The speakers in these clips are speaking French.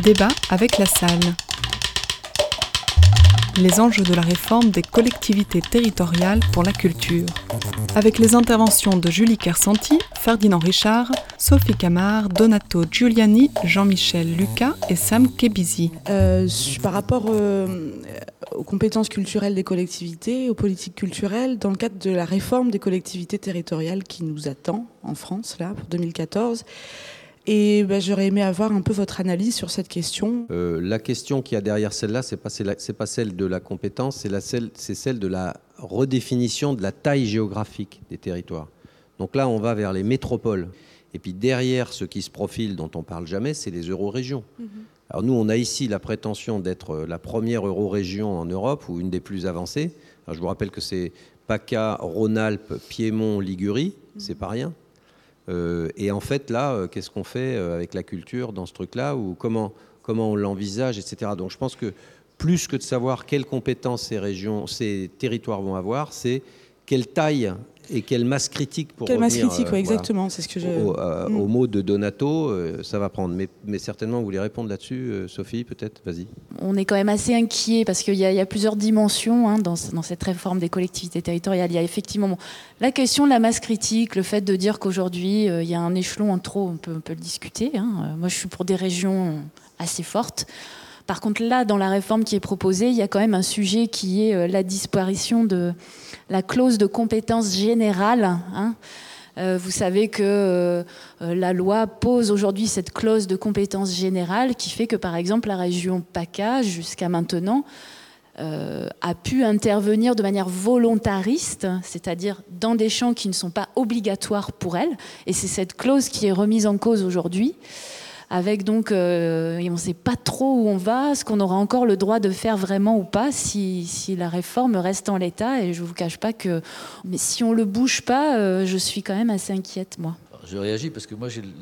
Débat avec la salle. Les enjeux de la réforme des collectivités territoriales pour la culture. Avec les interventions de Julie Kersanti, Ferdinand Richard, Sophie Camard, Donato Giuliani, Jean-Michel Lucas et Sam Kebizi. Par rapport aux compétences culturelles des collectivités, aux politiques culturelles, dans le cadre de la réforme des collectivités territoriales qui nous attend en France, là, pour 2014, et j'aurais aimé avoir un peu votre analyse sur cette question. La question qu'il y a derrière celle-là, c'est pas celle de la compétence, c'est celle de la redéfinition de la taille géographique des territoires. Donc là, on va vers les métropoles. Et puis derrière, ce qui se profile, dont on parle jamais, c'est les eurorégions. Alors nous, on a ici la prétention d'être la première eurorégion en Europe, ou une des plus avancées. Alors, je vous rappelle que c'est PACA, Rhône-Alpes, Piémont, Ligurie, c'est pas rien. Et en fait, là, qu'est-ce qu'on fait avec la culture dans ce truc-là, ou comment on l'envisage, etc. Donc je pense que plus que de savoir quelles compétences ces territoires vont avoir, c'est quelle taille et quelle masse critique pour revenir... Quelle masse critique, exactement, c'est ce que au mot de Donato, ça va prendre. Mais certainement, vous voulez répondre là-dessus, Sophie, peut-être, vas-y. On est quand même assez inquiet parce qu'il y a plusieurs dimensions dans cette réforme des collectivités territoriales. Il y a effectivement la question de la masse critique, le fait de dire qu'aujourd'hui, il y a un échelon en trop, on peut le discuter. Moi, je suis pour des régions assez fortes. Par contre, là, dans la réforme qui est proposée, il y a quand même un sujet qui est la disparition de la clause de compétence générale. Vous savez que la loi pose aujourd'hui cette clause de compétence générale qui fait que, par exemple, la région PACA, jusqu'à maintenant, a pu intervenir de manière volontariste, c'est-à-dire dans des champs qui ne sont pas obligatoires pour elle. Et c'est cette clause qui est remise en cause aujourd'hui. Avec donc, et on ne sait pas trop où on va, ce qu'on aura encore le droit de faire vraiment ou pas si la réforme reste en l'état. Et je ne vous cache pas que, mais si on ne le bouge pas, je suis quand même assez inquiète, moi. Alors, je réagis parce que moi j'ai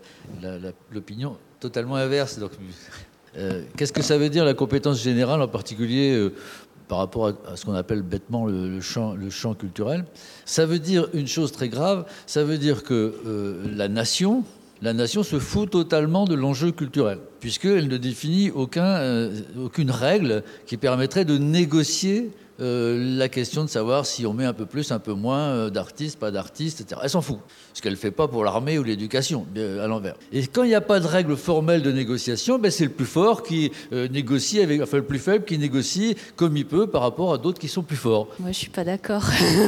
l'opinion totalement inverse. Donc, qu'est-ce que ça veut dire la compétence générale, en particulier par rapport à ce qu'on appelle bêtement le champ culturel? Ça veut dire une chose très grave, ça veut dire que la nation se fout totalement de l'enjeu culturel, puisqu'elle ne définit aucune règle qui permettrait de négocier la question de savoir si on met un peu plus, un peu moins d'artistes, pas d'artistes, etc. Elle s'en fout, ce qu'elle ne fait pas pour l'armée ou l'éducation, à l'envers. Et quand il n'y a pas de règle formelle de négociation, c'est le plus fort qui négocie le plus faible qui négocie comme il peut par rapport à d'autres qui sont plus forts. Moi, je ne suis pas d'accord.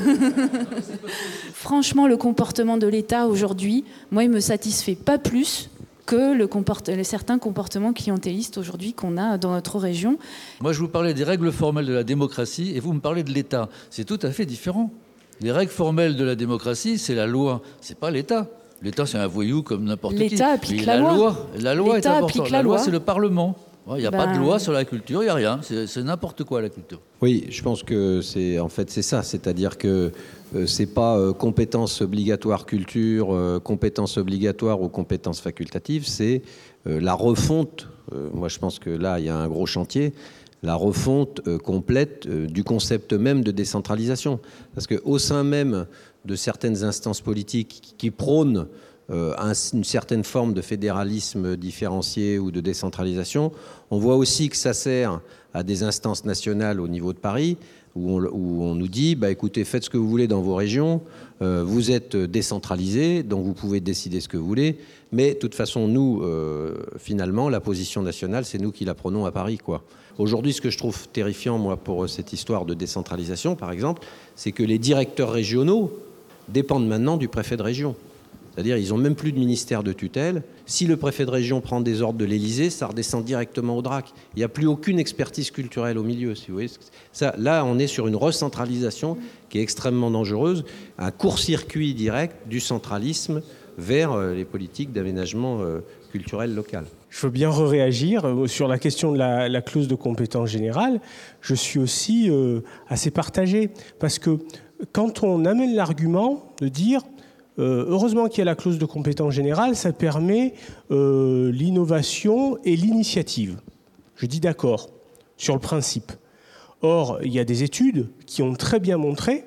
Franchement, le comportement de l'État aujourd'hui, moi, il ne me satisfait pas plus que certains comportements clientélistes aujourd'hui qu'on a dans notre région. Moi, je vous parlais des règles formelles de la démocratie et vous me parlez de l'État. C'est tout à fait différent. Les règles formelles de la démocratie, c'est la loi, c'est pas l'État. L'État, c'est un voyou comme n'importe qui. L'État applique la loi. La loi est importante. La loi, c'est le Parlement. Il n'y a pas de loi sur la culture, il n'y a rien. C'est n'importe quoi, la culture. Oui, je pense que c'est ça. C'est-à-dire que c'est pas compétences obligatoires culture, compétences obligatoires ou compétences facultatives, c'est la refonte. Moi, je pense que là, il y a un gros chantier. La refonte complète du concept même de décentralisation. Parce qu'au sein même de certaines instances politiques qui prônent une certaine forme de fédéralisme différencié ou de décentralisation, on voit aussi que ça sert à des instances nationales au niveau de Paris, où on nous dit, écoutez, faites ce que vous voulez dans vos régions, vous êtes décentralisés, donc vous pouvez décider ce que vous voulez, mais de toute façon, nous, finalement, la position nationale, c'est nous qui la prenons à Paris, quoi. Aujourd'hui, ce que je trouve terrifiant, moi, pour cette histoire de décentralisation, par exemple, c'est que les directeurs régionaux dépendent maintenant du préfet de région. C'est-à-dire ils n'ont même plus de ministère de tutelle. Si le préfet de région prend des ordres de l'Élysée, ça redescend directement au DRAC. Il n'y a plus aucune expertise culturelle au milieu, si vous voyez. Là, on est sur une recentralisation qui est extrêmement dangereuse, un court-circuit direct du centralisme vers les politiques d'aménagement culturel local. Je veux bien réagir sur la question de la clause de compétence générale. Je suis aussi assez partagé, parce que quand on amène l'argument de dire heureusement qu'il y a la clause de compétence générale, ça permet l'innovation et l'initiative. Je dis d'accord sur le principe. Or, il y a des études qui ont très bien montré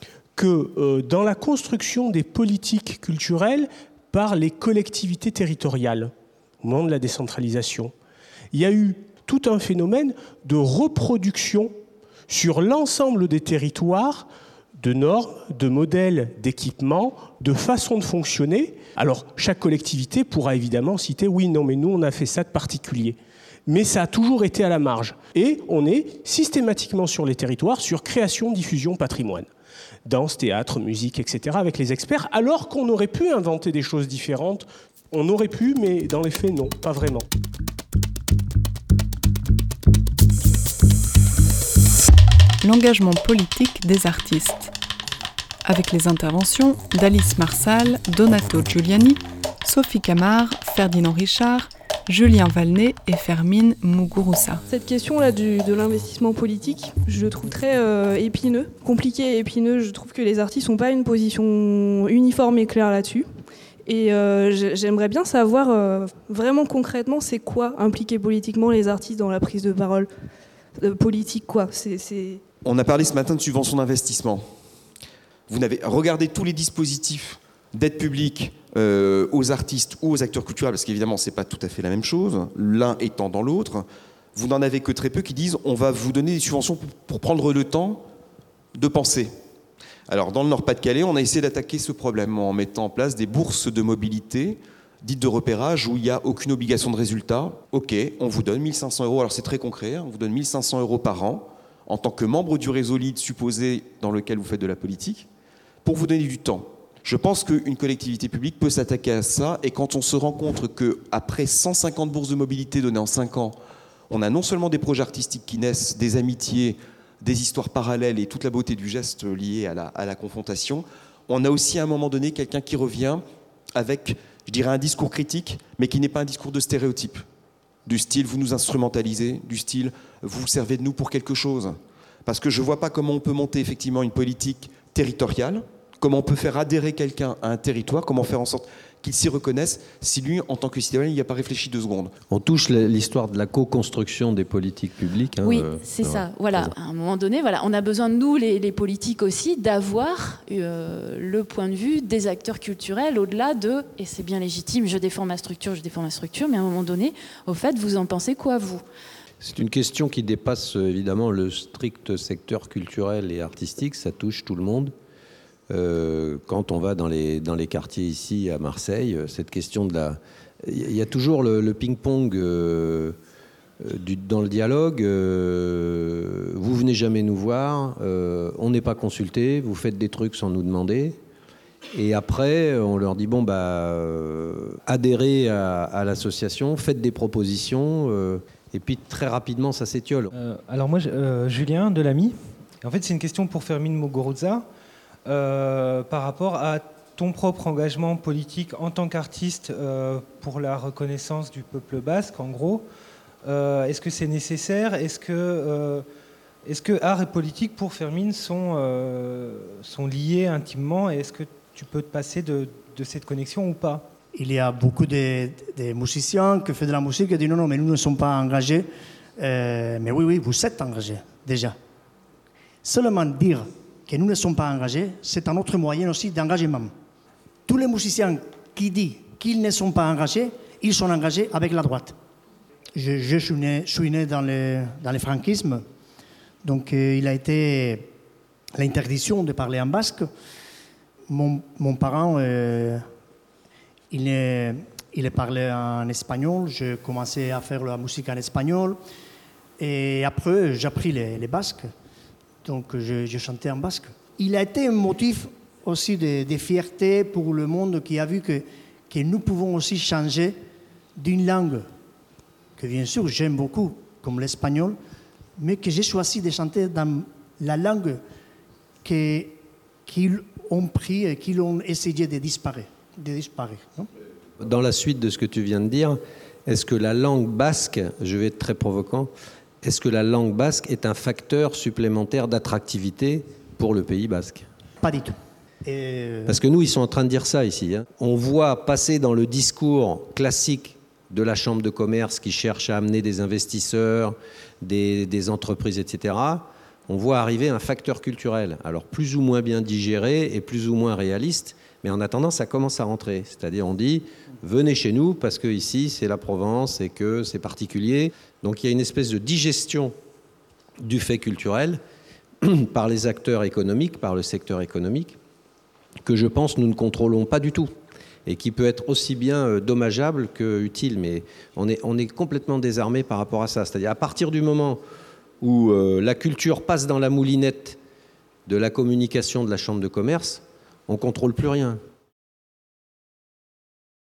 que dans la construction des politiques culturelles par les collectivités territoriales, au moment de la décentralisation, il y a eu tout un phénomène de reproduction sur l'ensemble des territoires de normes, de modèles d'équipement, de façon de fonctionner. Alors, chaque collectivité pourra évidemment citer « oui, non, mais nous, on a fait ça de particulier ». Mais ça a toujours été à la marge. Et on est systématiquement sur les territoires sur création, diffusion, patrimoine. Danse, théâtre, musique, etc. avec les experts, alors qu'on aurait pu inventer des choses différentes. On aurait pu, mais dans les faits, non, pas vraiment. L'engagement politique des artistes. Avec les interventions d'Alice Marsal, Donato Giuliani, Sophie Camard, Ferdinand Richard, Julien Valnet et Fermine Muguruza. Cette question-là de l'investissement politique, je le trouve très épineux, compliqué et épineux. Je trouve que les artistes n'ont pas une position uniforme et claire là-dessus. Et j'aimerais bien savoir vraiment concrètement, c'est quoi impliquer politiquement les artistes dans la prise de parole politique, quoi. On a parlé ce matin de subventions d'investissement. Vous n'avez regardé tous les dispositifs d'aide publique aux artistes ou aux acteurs culturels, parce qu'évidemment, ce n'est pas tout à fait la même chose, l'un étant dans l'autre. Vous n'en avez que très peu qui disent on va vous donner des subventions pour prendre le temps de penser. Alors, dans le Nord-Pas-de-Calais, on a essayé d'attaquer ce problème en mettant en place des bourses de mobilité dites de repérage où il n'y a aucune obligation de résultat. Ok, on vous donne 1 500 €, alors c'est très concret, on vous donne 1 500 € par an en tant que membre du réseau LEAD supposé dans lequel vous faites de la politique, pour vous donner du temps. Je pense qu'une collectivité publique peut s'attaquer à ça, et quand on se rend compte qu'après 150 bourses de mobilité données en 5 ans, on a non seulement des projets artistiques qui naissent, des amitiés, des histoires parallèles et toute la beauté du geste lié à la confrontation, on a aussi à un moment donné quelqu'un qui revient avec, je dirais, un discours critique, mais qui n'est pas un discours de stéréotype. Du style, vous nous instrumentalisez, du style, vous servez de nous pour quelque chose. Parce que je ne vois pas comment on peut monter effectivement une politique territoriale, comment on peut faire adhérer quelqu'un à un territoire, comment faire en sorte qu'il s'y reconnaisse si lui, en tant que citoyen, il n'y a pas réfléchi 2 secondes. On touche l'histoire de la co-construction des politiques publiques. Oui, c'est ça. Voilà. À un moment donné, voilà, on a besoin de nous, les politiques aussi, d'avoir le point de vue des acteurs culturels au-delà de, et c'est bien légitime, je défends ma structure, mais à un moment donné, au fait, vous en pensez quoi, vous ? C'est une question qui dépasse évidemment le strict secteur culturel et artistique, ça touche tout le monde. Quand on va dans les quartiers ici à Marseille, cette question de la... Il y a toujours le ping-pong dans le dialogue. Vous venez jamais nous voir, on n'est pas consulté, vous faites des trucs sans nous demander. Et après, on leur dit, bon, adhérez à l'association, faites des propositions, et puis très rapidement, ça s'étiole. Alors moi, Julien Delamy, en fait, c'est une question pour Fermine Muguruza. Par rapport à ton propre engagement politique en tant qu'artiste pour la reconnaissance du peuple basque, en gros, est-ce que c'est nécessaire ? Est-ce que art et politique, pour Fermine, sont liés intimement ? Et est-ce que tu peux te passer de cette connexion ou pas ? Il y a beaucoup de musiciens qui font de la musique et disent non, mais nous ne sommes pas engagés. Mais oui, vous êtes engagés, déjà. Seulement dire que nous ne sommes pas engagés, c'est un autre moyen aussi d'engagement. Tous les musiciens qui disent qu'ils ne sont pas engagés, ils sont engagés avec la droite. Je suis né dans le franquisme, donc il a été l'interdiction de parler en basque. Mon parent, il parlait en espagnol, je commençais à faire la musique en espagnol, et après j'ai appris les basques. Donc, je chantais en basque. Il a été un motif aussi de fierté pour le monde qui a vu que nous pouvons aussi changer d'une langue que, bien sûr, j'aime beaucoup, comme l'espagnol, mais que j'ai choisi de chanter dans la langue qu'ils ont pris et qu'ils ont essayé de disparaître. Non ? Dans la suite de ce que tu viens de dire, est-ce que la langue basque, je vais être très provocant, est-ce que la langue basque est un facteur supplémentaire d'attractivité pour le Pays basque ? Pas du tout. Parce que nous, ils sont en train de dire ça ici. On voit passer dans le discours classique de la Chambre de commerce qui cherche à amener des investisseurs, des entreprises, etc. On voit arriver un facteur culturel, alors plus ou moins bien digéré et plus ou moins réaliste, Mais en attendant, ça commence à rentrer. C'est-à-dire, on dit, venez chez nous parce que ici, c'est la Provence et que c'est particulier. Donc, il y a une espèce de digestion du fait culturel par les acteurs économiques, par le secteur économique, que je pense nous ne contrôlons pas du tout et qui peut être aussi bien dommageable que utile. Mais on est complètement désarmé par rapport à ça. C'est-à-dire, à partir du moment où la culture passe dans la moulinette de la communication de la chambre de commerce, on ne contrôle plus rien.